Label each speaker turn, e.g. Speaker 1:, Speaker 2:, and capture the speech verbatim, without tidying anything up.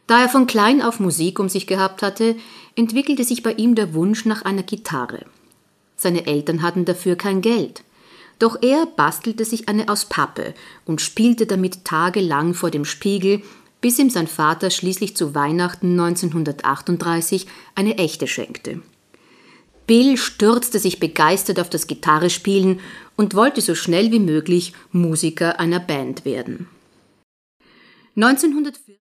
Speaker 1: Da er von klein auf Musik um sich gehabt hatte, entwickelte sich bei ihm der Wunsch nach einer Gitarre. Seine Eltern hatten dafür kein Geld. Doch er bastelte sich eine aus Pappe und spielte damit tagelang vor dem Spiegel, bis ihm sein Vater schließlich zu Weihnachten neunzehnhundertachtunddreißig eine echte schenkte. Bill stürzte sich begeistert auf das Gitarrespielen und wollte so schnell wie möglich Musiker einer Band werden. neunzehnhundertvierzig